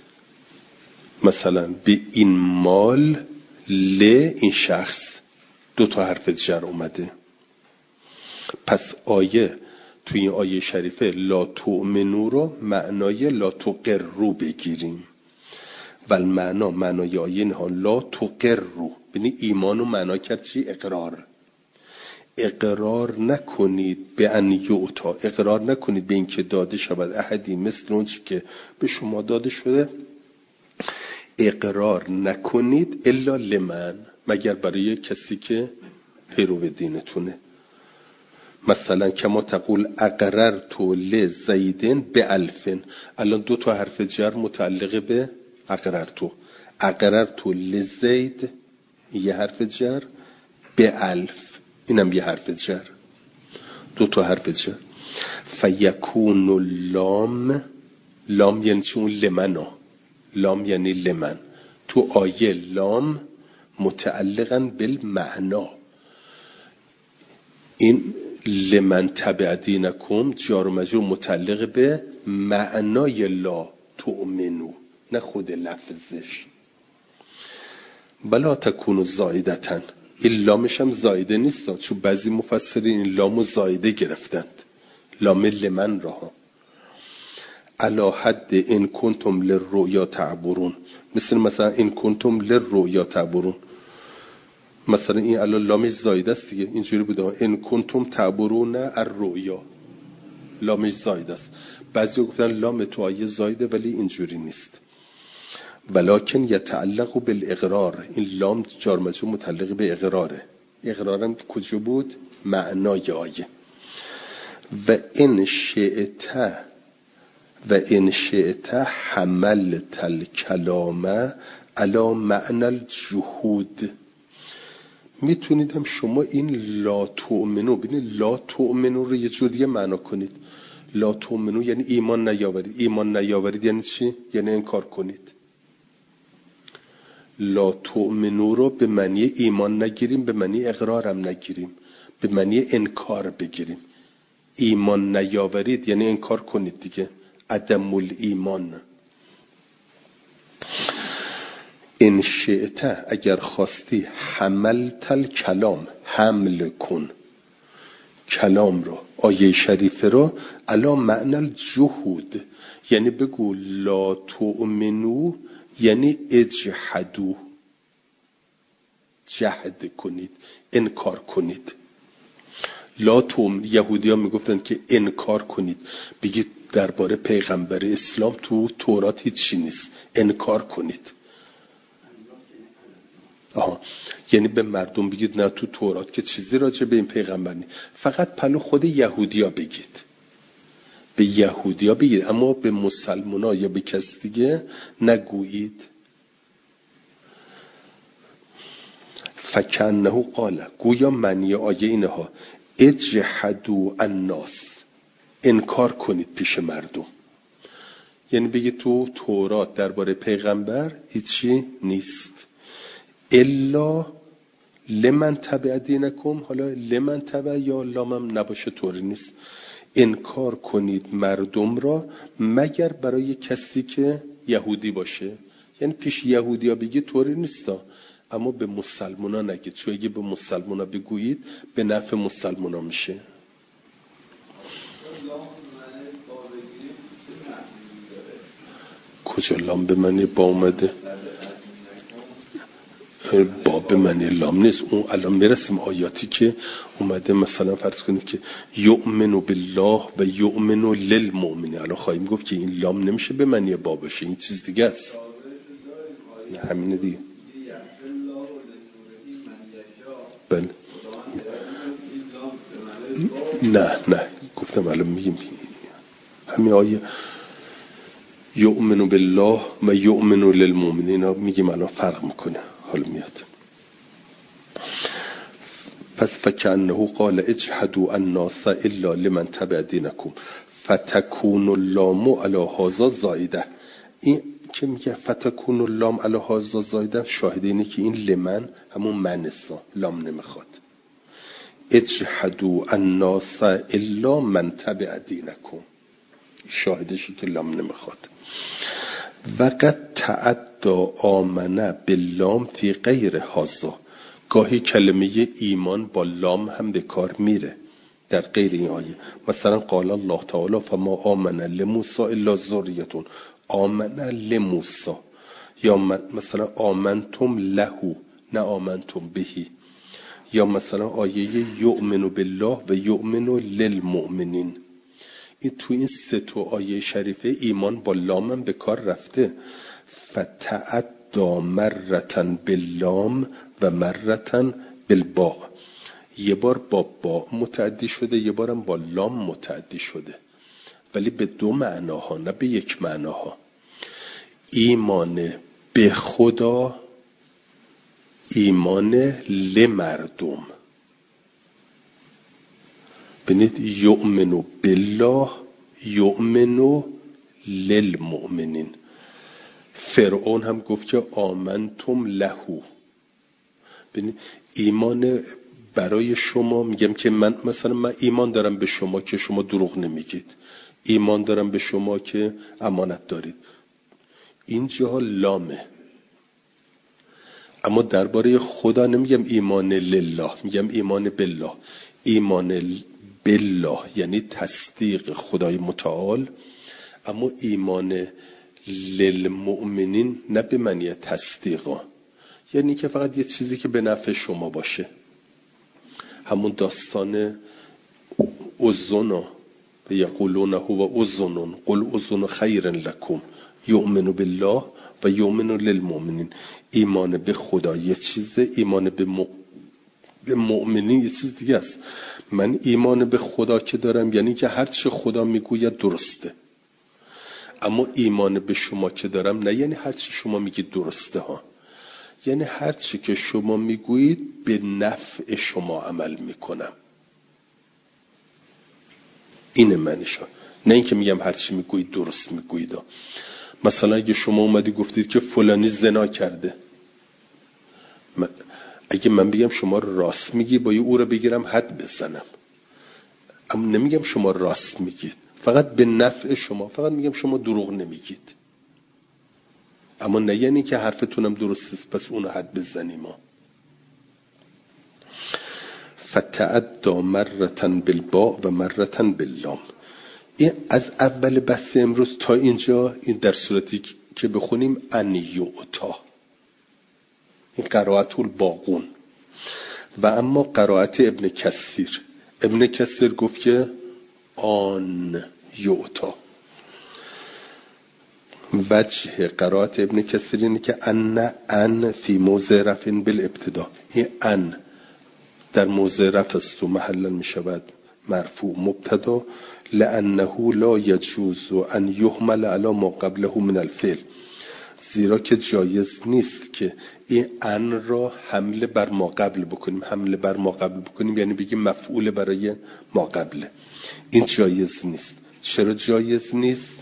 مثلا به این مال ل این شخص، دو تا حرف جر اومده. پس آیه توی این آیه شریفه لا تؤمنو رو معنای لا تقروا بگیریم و المعنا معنای آیه نه لا تقروا. ببین ایمانو معنا کرد چی؟ اقرار. اقرار نکنید به ان یعطا، اقرار نکنید به این که داده شود احدی مثل اون چی که به شما داده شده. اقرار نکنید الا لمن، مگر برای کسی که پیرو دینتونه. مثلا کما تقول اقررت لزیدن به الفن، الان دو تا حرف جر متعلق به اقررتو. اقررت لزید یه حرف جر، به الف اینم یه حرف جر، دو تا حرف جر. فیکون اللام، لام یعنی چون لمنو، لام یعنی لمن. تو آیه لام متعلقاً بالمعنا. این لمن تبع دینکم جار و مجرور متعلق به معنای لا تؤمنو، نه خود لفظش. بلا تکونو زایدتن، این لامش هم زایده نیست، چون بعضی مفسرین این لامو زایده گرفتند، لام لمن را. علا حد این کنتم للرؤیا تعبرون، مثل مثلا این کنتم للرؤیا تعبرون، مثلا این الان لامش زایده است دیگه، اینجوری بوده این کنتم تعبرون الرؤیا، لامش زایده است. بعضی گفتن لام تو آیه زایده ولی اینجوری نیست. ولکن یتعلق بالاقرار، این لام جار مجرور متعلق به اقراره. اقرارم کجا بود؟ معنای آیه. و ان شئت و ان شئت حملت الکلام علی معنی الجهود. میتونیدم شما این لا تؤمنو، ببینید لا تؤمنو رو یه جور دیگه معنا کنید. لا تؤمنو یعنی ایمان نیاورید. ایمان نیاورید یعنی چی؟ یعنی انکار کنید. لا تؤمنو رو به معنی ایمان نگیریم، به معنی اقرارم نگیریم، به معنی انکار بگیریم. ایمان نیاورید یعنی انکار کنید دیگه، عدم الایمان. ان شئت اگر خواستی حملت الکلام، حمل کن کلام رو، آیه شریفه رو، علی معنی الجهود، یعنی بگو لا تؤمنو یعنی اجحدو، جهد کنید، انکار کنید. لا تؤمن، یهودی ها میگفتن که انکار کنید، بگید درباره پیغمبر اسلام تو تورات هیچی نیست، انکار کنید. آها، یعنی به مردم بگید نه تو تورات که چیزی راجع به این پیغمبر نیست، فقط پلو خود یهودیا بگید، به یهودیا بگید، اما به مسلمونا یا به کس دیگه نگویید. فکنه قال، گویا معنی آیه اینها اجحدوا الناس، انکار کنید پیش مردم. یعنی بگید تو تورات درباره پیغمبر هیچی نیست، الا لمن تبع دینکم. حالا لمن تبع یا لامم نباشه طوری نیست. انکار کنید مردم را مگر برای کسی که یهودی باشه، یعنی پیش یهودی ها بگید طوری نیستا، اما به مسلمان ها نگید، چون اگه به مسلمان ها بگویید به نفع مسلمان ها میشه. کجا لام به معنی با اومده؟ با به معنی لام نیست. اون الان میرسیم آیاتی که اومده، مثلا فرض کنید که یؤمنو بالله و یؤمنو للمؤمنین، الان خواهیم گفت که این لام نمیشه به معنی با باشه، این چیز دیگه است. همینه دیگه. بله. نه نه گفتم الان میگیم همین آیه یؤمنو بالله و یؤمنو للمؤمنین میگیم الان فرق میکنه، حالا میاد. پس فکأنه قال اجحدوا الناس الا لمن تبع دینکم فتکون اللام علی هذا زائده. این که میگه فتکون اللام علی هذا زائده، شاهد اینه که این لمن همون منسا، لام نمیخواد. اجحدوا الناس الا من تبع دینکم، شاهدشی که لام نمیخواد. وقد تعدى آمنه باللام فی غیر هذا، گاهی کلمه ایمان با لام هم به کار میره در غیر این آیه. مثلا قال الله تعالی فما آمن لموسی الا ذریة، آمن لموسی، یا مثلا آمنتم له نه آمنتم بهی، یا مثلا آیه یؤمن بالله و یؤمن للمؤمنین. این تو این سه تا آیه شریفه ایمان با لام هم به کار رفته. فتعدى مرتن باللام و مرتن بالباء، یه بار با با متعدی شده، یه بارم با لام متعدی شده، ولی به دو معناها نه به یک معناها. ایمان به خدا، ایمان لمردم. ببینید یؤمن بالله یؤمن للمؤمنین. فرعون هم گفت که آمنتم لهو. ببینید ایمان برای شما، میگم که من مثلا من ایمان دارم به شما که شما دروغ نمیگید، ایمان دارم به شما که امانت دارید، اینجا لامه. اما درباره خدا نمیگم ایمان لله، میگم ایمان بالله. ایمان بالله یعنی تصدیق خدای متعال، اما ایمان للمؤمنین نه به معنی تصدیقا، یعنی که فقط یه چیزی که به نفع شما باشه. همون داستان اذن یقولون هو اذن قل اذن خیر لکم یؤمن بالله و یؤمن للمؤمنین. ایمان به خدا یه چیزه، ایمان به مؤمن به مؤمنین یه چیز دیگه است. من ایمان به خدا که دارم یعنی که هر چی خدا میگوید درسته، اما ایمان به شما که دارم نه یعنی هر چی شما میگید درسته ها، یعنی هر چی که شما میگویید به نفع شما عمل میکنم. اینه معنیش، نه اینکه میگم هر چی میگویید درست میگویید. مثلا اگه شما اومدی گفتید که فلانی زنا کرده، من اگه من بگم شما راست میگی، با او رو بگیرم حد بزنم. اما نمیگم شما راست میگید، فقط به نفع شما، فقط میگم شما دروغ نمیگید، اما نه یعنی که حرفتونم درست است پس اونو حد بزنیم. فتعدى مرتن بالباء و مرتن باللام. این از اول بحث امروز تا اینجا، این در صورتی که بخونیم ان یعطا، این قرائت الباقون. و اما قرائت ابن کثیر، ابن کثیر گفت که آن یعطا. وجه قرائت ابن کثیر اینه که ان ان فی موضع رفع بالابتدا، این ان در موضع رفع است و محلا می شود مرفوع مبتدا، لانه لا یجوز ان یحمل علی ما قبله من الفعل، زیرا که جایز نیست که این ان را حمله بر ما قبل بکنیم. حمله بر ما قبل بکنیم یعنی بگیم مفعول برای ما قبله، این جایز نیست. چرا جایز نیست؟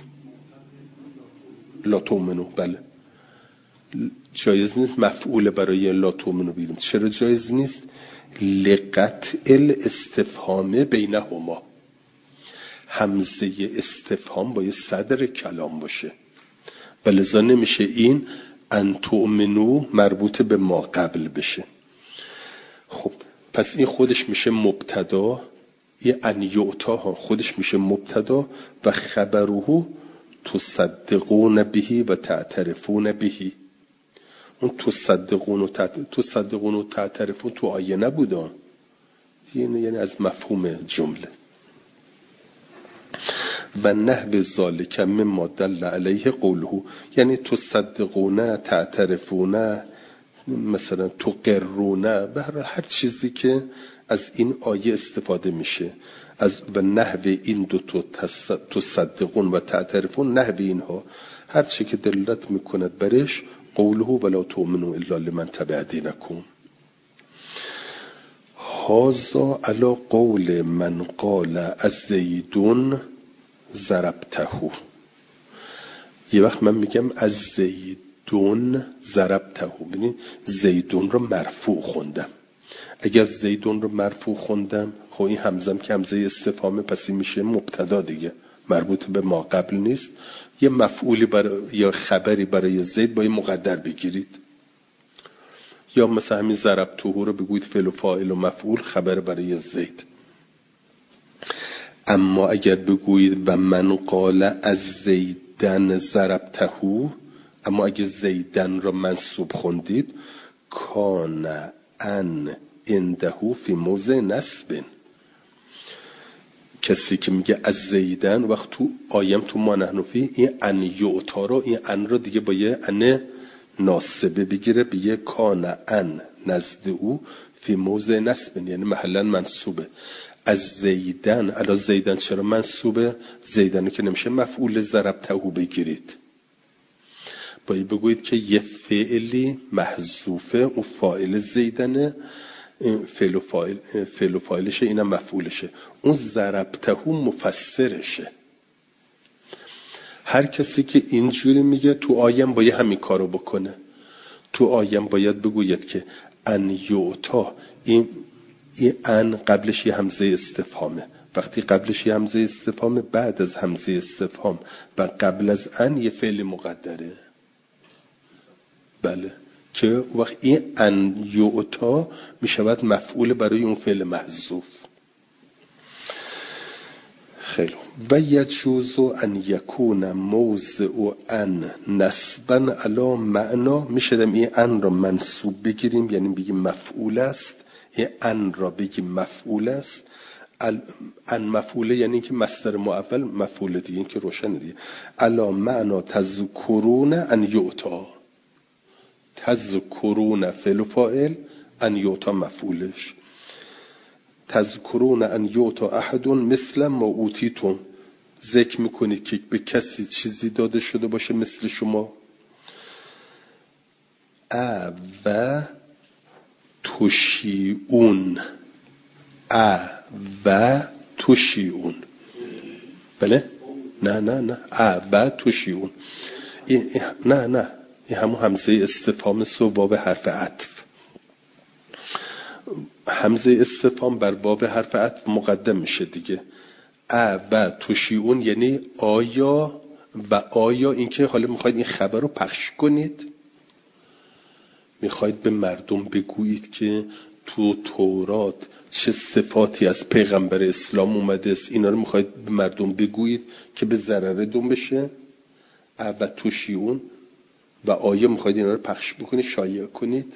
لا تؤمنو، بله جایز نیست مفعول برای لا تؤمنو بگیریم. چرا جایز نیست؟ لقطع الاستفهام بینهما، همزه استفهام باید صدر کلام باشه و لذا نمیشه این ان تؤمنو مربوط به ما قبل بشه. خب پس این خودش میشه مبتدا، این ان یعطا خودش میشه مبتدا و خبره تصدقون بهی و تعترفون بهی. اون تصدقون و تعت... تصدقون و تعترفون تو آیه نبوده، یعنی از مفهوم جمله. و نحو ذالک مما دل علیه قوله، یعنی تصدقون، تعترفون، مثلا تقرون، به هر چیزی که از این آیه استفاده میشه از و نحو این دو تو تصدقون و تعترفون، نحو اینها هر چی که دلالت میکند برش قوله ولا تؤمنوا الا لمن تبع دینکم. هازا علی قول من قال از زیدون ضربته. یه وقت من میگم از زیدون ضربته، ببینید زیدون رو مرفوع خوندم. اگر زیدون رو مرفوع خوندم خب این همزم که همزه استفهامه، پس این میشه مبتدا دیگه، مربوط به ما قبل نیست. یه مفعولی برای یا خبری برای زید با این مقدر بگیرید، یا مثلا همین ضربته رو بگوید فعل و فاعل و مفعول خبر برای زید. اما اگر بگویید و من قال از زیدن ضربته، اما اگر زیدن را منصوب خوندید، کان ان عنده فی موضع نصب. کسی که میگه از زیدن وقت تو آیم تو ما نحن فی، این ان یعطا رو، این ان رو دیگه با یه ان ناصبه بگیره، بگه کان ان نزد او فی موضع نصب، یعنی محلا منصوبه. از زیدن، الا زیدن چرا منصوبه؟ زیدن که نمیشه مفعول ضربته بگیرید، باید بگویید که یه فعلی محذوفه، اون فاعل زیدنه، فعل و فاعل فعل و فاعلشه، اینم مفعولشه، اون ضربته مفسرشه. هر کسی که اینجوری میگه تو آیم باید همین کارو بکنه. تو آیم باید بگوید که ان یعطا، این این ان قبلش یه همزه استفهامه، وقتی قبلش یه همزه استفهامه، بعد از همزه استفهام و قبل از ان یه فعل مقدره، بله، که وقت این ان یعطا میشود مفعول برای اون فعل محذوف. خیلی. و یجوز ان یکون موضع ان نصبا علی معنا، میشدم این ان را منصوب بگیریم، یعنی بگیم مفعول است، این ان را بگیم مفعول است. ان مفعوله یعنی که مصدر معول مفعول دیگه، این که روشن دیگه. علی معنا تذکرون ان یعطا، تذکرون فعل و فاعل، ان یعطا مفعولش. تذکرون ان یعطا احد مثل ما اوتیتم، ذکر میکنید که به کسی چیزی داده شده باشه مثل شما. ا و تشیعون، ا و تشیعون، بله؟ نه نه نه ا و تشیعون، نه نه این همون همزه استفهام سو باب حرف عطف. همزه استفهام بر باب حرف عطف مقدم میشه دیگه. ا و تشیعون یعنی آیا، و آیا اینکه حالا میخواید این خبر رو پخش کنید، میخواید به مردم بگویید که تو تورات چه صفاتی از پیغمبر اسلام اومده است، اینا رو میخواید به مردم بگویید که به ضرر دوم بشه. ا و تشیعون، و آیا میخواید اینا رو پخش بکنید، شایع کنید.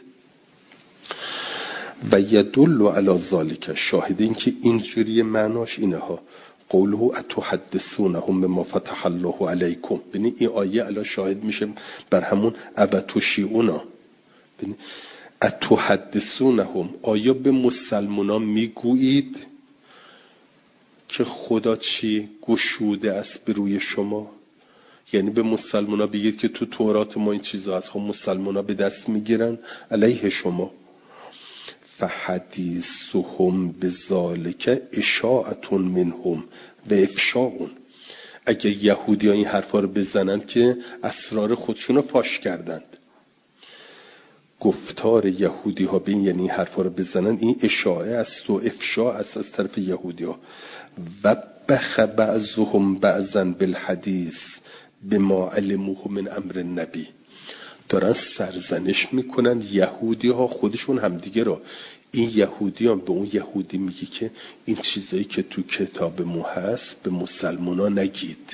و یدل علی ذالک، شاهد این که اینجوری معناش اینه ها، قوله اتحدثونهم بما فتح الله علیکم. ببین این آیه الان شاهد میشه بر همون ابتشیعونا. ببین اتحدثونهم، آیا به مسلمونا میگویید که خدا چی گشوده است به روی شما؟ یعنی به مسلمونا بگید که تو تورات ما این چیزا هست، خب مسلمونا به دست میگیرن علیه شما. فحدیثهم بذالک اشاعة منهم و افشاء. اگه یهودی ها این حرفا رو بزنند که اسرار خودشون رو فاش کردند، گفتار یهودی ها به این یعنی این حرفا رو بزنند، این اشاعه است و افشاء است از طرف یهودی ها. و بخ بعضهم بعضا بالحدیث بما علموه من امر النبی، دارن سرزنش میکنن یهودی ها خودشون همدیگه را. این یهودی ها به اون یهودی میگی که این چیزایی که تو کتاب مو هست به مسلمان ها نگید.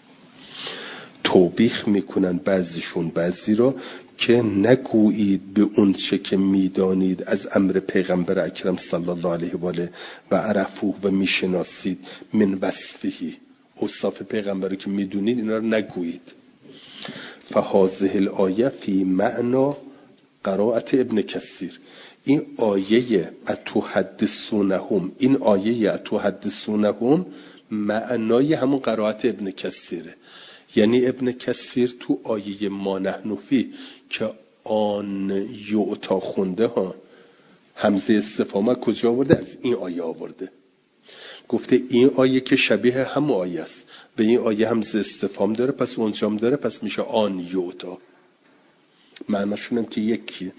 توبیخ میکنن بعضیشون بعضی را که نگویید به اون چه که میدانید از امر پیغمبر اکرم صلی الله علیه و آله و عرفوه و میشناسید من وصفهی، اوصاف پیغمبر که میدونید اینا رو نگویید. فهذه الآیه فی معنا قرائت ابن کثیر. این آیه اتحدثونهم، این آیه اتحدثونهم معنای همون قرائت ابن کثیره. یعنی ابن کثیر تو آیه ما نحن فی که آن یعطا خونده ها، همزه استفهام کجا آورده؟ از این آیه آورده. گفته این آیه که شبیه هم آیه است، به این آیه همزه استفهام داره، پس اونجام داره، پس میشه آن یوتا. معناشون هم که یکیه.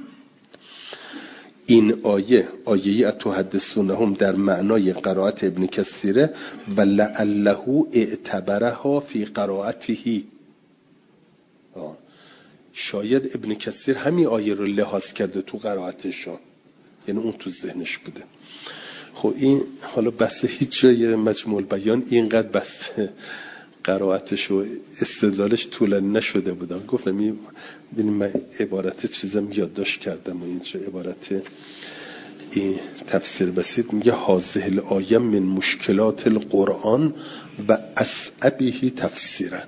این آیه آیه اتحدثونهم در معنای قرائت ابن کثیره و لعله اعتبرها فی قرائته. شاید ابن کثیر همین آیه رو لحاظ کرده تو قرائتشان، یعنی اون تو ذهنش بوده. خب این حالا بحث هیچ جای مجموع بیان اینقدر بحث قرائتش و استدلالش طولانی نشده بودم. گفتم این ببینیم من عبارت چیزم یادداشت کردم و اینجا عبارت این تفسیر بسیط میگه هذه الآیه من مشکلات القرآن و اصعبه تفسیرا،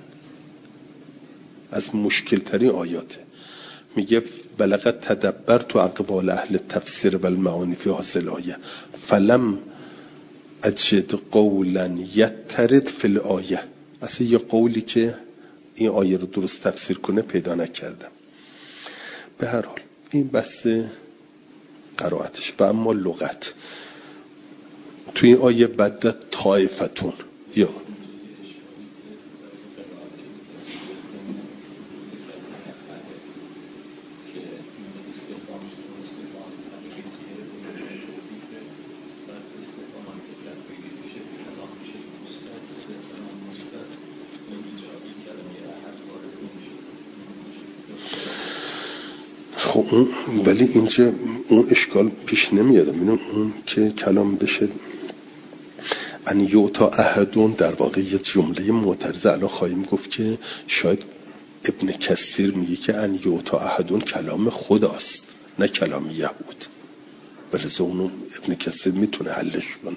از مشکل ترین آیاته. میگه بلغت تدبر تو اقوال اهل تفسیر و المعانی فی هذه الآیه فلم اجد قولا یترد فی الآیه. اصلا یه قولی که این آیه رو درست تفسیر کنه پیدا نکردم. به هر حال این بحث قرائتش. و اما لغت تو این آیه بدت طائفتون یا خب اون ولی اینجا اون اشکال پیش نمیاد. میدونم اون که کلام بشه ان یوتا احدون در واقع یه جمله معترضه. الان خواهیم گفت که شاید ابن کثیر میگه که ان یوتا احدون کلام خداست نه کلام یهود، ولی اون ابن کثیر میتونه حلش کنه.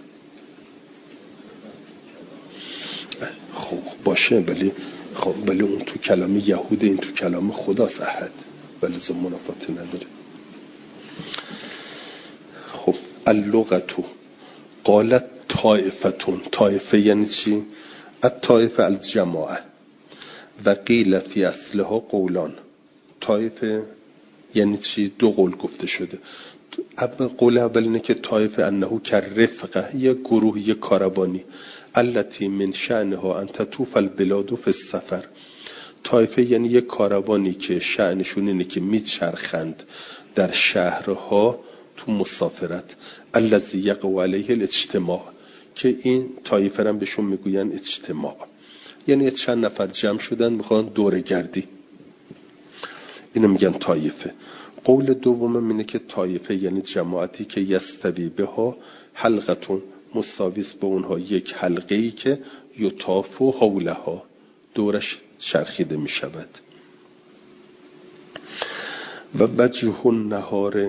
خب باشه، ولی خب ولی اون تو کلام یهود، این تو کلام خداست احد، ولی زم منافاتی نداره. خب اللغتو قالت طائفتون. طائفه یعنی چی؟ الطائفه الجماعه و قیل فی اصلها قولان. طائفه یعنی چی؟ دو قول گفته شده. قول اول اینه که طائفه انه کرفقه، یه گروه، یه کاروانی، التي من شأنها ان تطوف البلاد فی السفر. طائفه یعنی یک کاروانی که شأنشون اینه که میچرخند در شهرها تو مسافرت. الذی یقع علیه الاجتماع، که این طایفه هم بهشون میگوین اجتماع، یعنی چند نفر جمع شدن میخوان دوره گردی، اینو میگن طایفه. قول دوم اینه که طایفه یعنی جماعتی که یستوی بها حلقتون، مساویس به اونها یک حلقه ای که یطافو حولها، دورش چرخیده می شود. و وجه النهار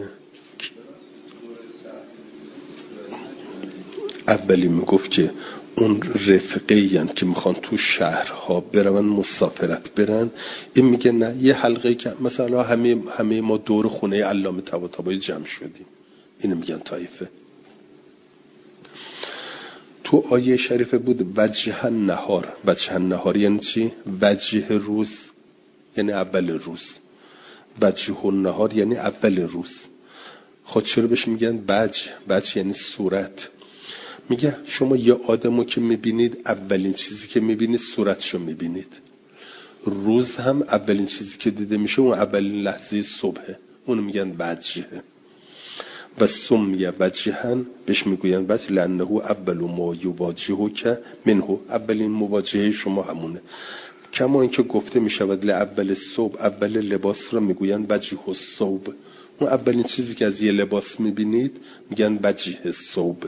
اولی می گفت که اون رفقه یعنی که میخوان تو شهرها برن مسافرت برن. این میگه نه، یه حلقه که مثلا همه همه ما دور خونه علامه طباطبایی جمع شدیم، اینو میگن طایفه. تو آیه شریفه بود وجه النهار. وجه النهار یعنی چی؟ وجه روز یعنی اول روز، وجه النهار یعنی اول روز. خود چرا بهش میگن وجه؟ وجه یعنی صورت. میگه شما یه آدمو که میبینید اولین چیزی که میبینید صورتشو میبینید. روز هم اولین چیزی که دیده میشه اون اولین لحظه صبحه، اونو میگن وجهه. و سمیه وجهن، بهش میگوین وجه لانه اول ما یواجهه که منه، اولین مواجهه شما همونه. کما اینکه گفته میشود لاول صبح، اول لباس را میگوین وجه الصبح، اون اولین چیزی که از یه لباس میبینید میگن وجه الصبح.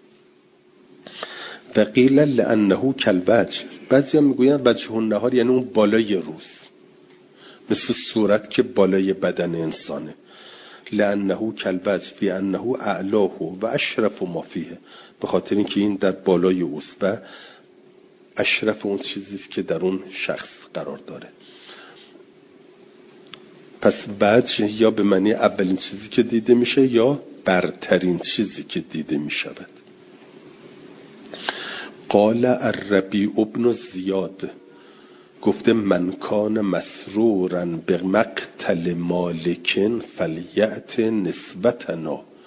و قیل لانه کالوجه، بعضیا میگوین وجه النهار یعنی اون بالای روز، مثل صورت که بالای بدن انسانه. لانه کالوجه فی انه اعلاه و اشرف ما فیه، به خاطر اینکه این در بالای اوست و اشرف اون چیزیست که در اون شخص قرار داره. پس وجه یا به معنی اولین چیزی که دیده میشه یا برترین چیزی که دیده میشود. قال الربیع ابن زیاد، گفته من کان مسرورا به مقتل مالکن فلیأت نسبتنا.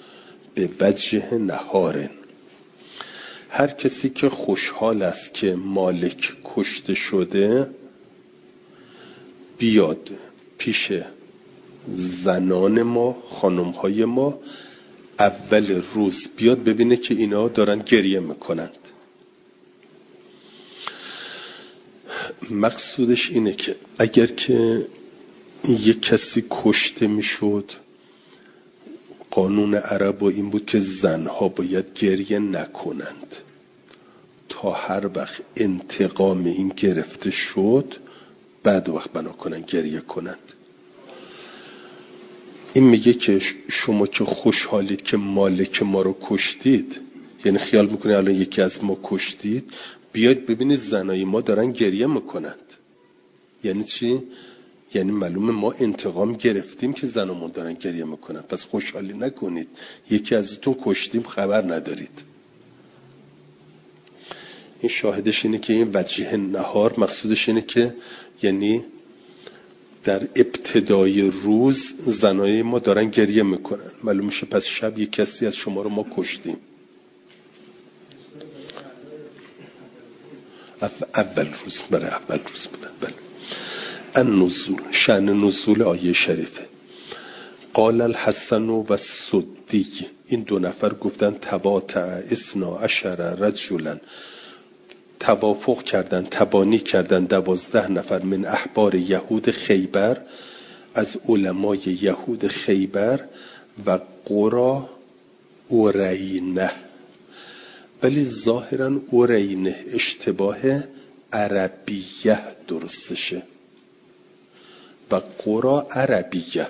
به وجه نهارن. هر کسی که خوشحال است که مالک کشته شده بیاد پیش زنان ما، خانمهای ما، اول روز بیاد ببینه که اینا دارن گریه میکنند. مقصودش اینه که اگر که یک کسی کشته میشد، قانون عرب و این بود که زنها باید گریه نکنند تا هر وقت انتقام این گرفته شد بعد وقت بنا کنن گریه کنند. این میگه که شما که خوشحالید که مالک ما رو کشتید، یعنی خیال میکنه الان یکی از ما کشتید، بیاید ببینید زنای ما دارن گریه میکنند. یعنی چی؟ یعنی معلومه ما انتقام گرفتیم که زنمون دارن گریه میکنند، پس خوشحالی نکنید یکی ازتون کشتیم خبر ندارید. این شاهدش اینه که این وجه نهار مقصودش اینه که یعنی در ابتدای روز زنای ما دارن گریه میکنن، معلوم میشه پس شب یک کسی از شما رو ما کشتیم. اول روز، برای اول روز بودن. بله. النزول، شأن نزول آیه شریفه. قال الحسن و السدی، این دو نفر گفتن تباتع اثنا عشر رجلا، توافق کردن، تبانی کردن دوازده نفر من احبار یهود خیبر، از علمای یهود خیبر و قرا اورینه. ولی ظاهرا اورینه اشتباه عربیه درستشه و قرا عربیه،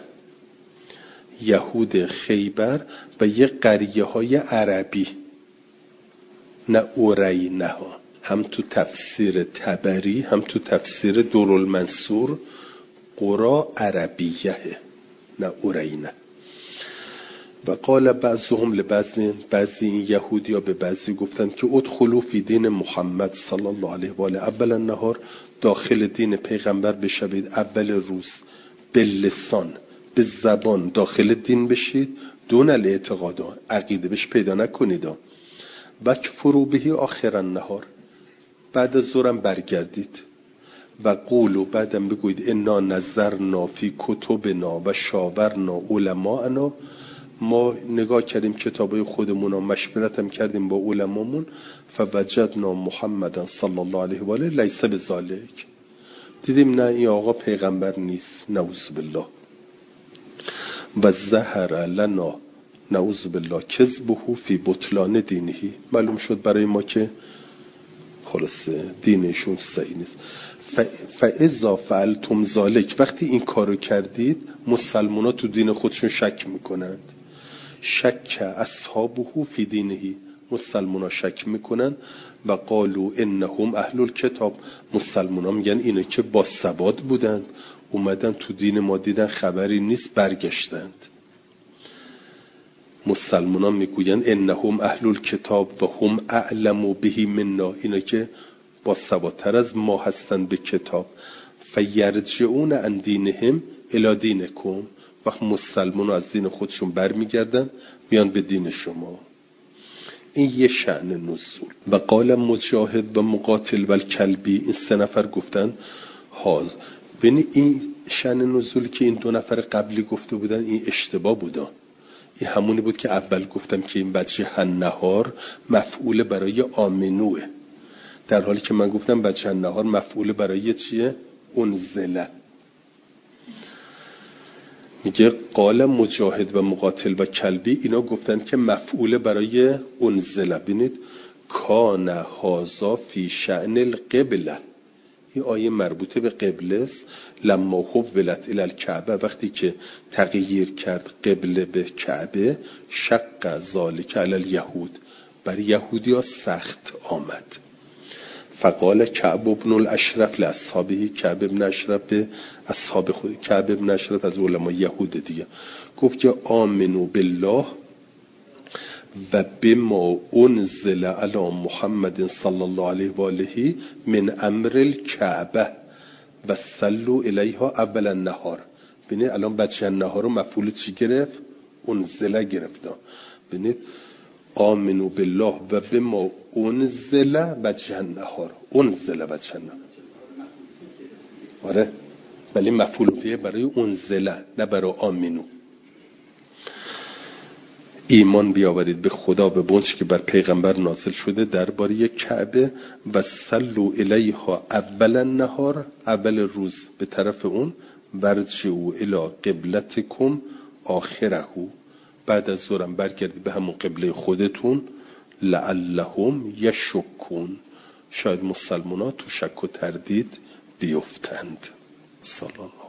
یهود خیبر و یه قریه های عربی، نه اورینه ها. هم تو تفسیر طبری هم تو تفسیر دورالمنصور قرا عربیه نه اورینه. و قال بعضهم لبعض، بعضی این یهودی ها به بعضی گفتن که ادخلوا فی دین محمد صلی الله علیه و آله اول النهار، داخل دین پیغمبر بشوید اول روز، به لسان، به زبان داخل دین بشید، دون الاعتقاد، عقیده بهش پیدا نکنید. وکفروا به آخر النهار، بعد از ظهرم برگردید. و قولوا، بعدم بگوید انا نظرنا فی کتبنا و شاورنا علماءنا، ما نگاه کردیم کتابای خودمون و مشورتم کردیم با علمامون، فوجدنا محمدا صلی الله علیه و آله لیس بذالک، دیدیم نه این آقا پیغمبر نیست، نعوذ بالله. و ظهر لنا نعوذ بالله کذبه فی بطلان دینه، معلوم شد برای ما که خلاصه دینشون صحیح نیست. فاذا فعلتم ذلک، وقتی این کارو کردید مسلمونا تو دین خودشون شک میکنند. شک اصحابه فی دینه، مسلمونا شک میکنن. و قالوا انهم اهل الکتاب، مسلمونا میگن اینا که با ثبات بودند، اومدن تو دین ما دیدن خبری نیست برگشتند. مسلمانان میگویند انهم اهل الکتاب و هم اعلم به منا، اینا که با ثبات‌تر از ما هستند به کتاب. فیرجعون عن دینهم الی دینکم، وقت مسلمان از دین خودشون برمیگردن میان به دین شما. این یه شأن نزول. و قال مجاهد و مقاتل و الکلبی، این سه نفر گفتن هاز، ببین این شأن نزول که این دو نفر قبلی گفته بودن این اشتباه بودن. این همونی بود که اول گفتم که این وجه النهار مفعول برای آمنوه، در حالی که من گفتم وجه النهار مفعول برای چیه؟ انزله. میگه قال مجاهد و مقاتل و کلبی، اینا گفتن که مفعول برای انزله. ببینید کان هازا فی شأن القبله، این آیه مربوطه به قبله است. لما حولت الی الکعبه، وقتی که تغییر کرد قبله به کعبه، شق ذالک علی الیهود، بر یهودی ها سخت آمد. فقال کعب ابن الاشرف لاصحابه، کعب ابن اشرف به اصحاب خود، کعب ابن اشرف از علمای یهود دیگه گفت که آمنو بالله و بما انزل علی محمد صلی الله علیه و آله من امر الکعبه و صلوا الیها اول النهار. ببینید الان بچه النهار رو مفعول چی گرفت؟ انزله گرفته. ببینید آمنو بالله و به ما انزله بعدشن نهار انزله بعدشن نهار. آره ولی مفعول به برای انزله نه برای آمنو. ایمان بیاورید به خدا به بنچ که بر پیغمبر نازل شده درباره کعبه و صلوا الیها اول النهار اول روز به طرف اون برجعوا الی قبلتکم آخره بعد از ظهرم برگردید به همون قبله خودتون لعلهم یشکون شاید مسلمان‌ها تو شک و تردید بیفتند. صلی الله